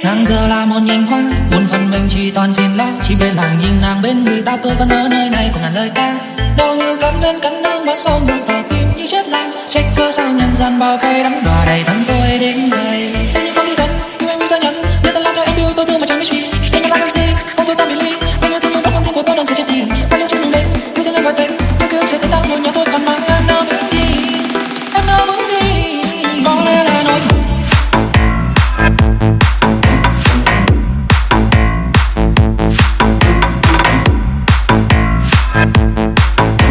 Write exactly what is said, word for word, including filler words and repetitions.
Nàng giờ là một nhành hoa, buồn phần mình chỉ toàn phiền lo. Chỉ bên làng nhìn nàng bên người ta, tôi vẫn ở nơi này của ngàn lời ca. Đau như cắn bên cắn nương mắt sông đường vào tim như chết lặng. Trách cớ sao nhân gian bao vây đắm đọa đầy thân tôi đến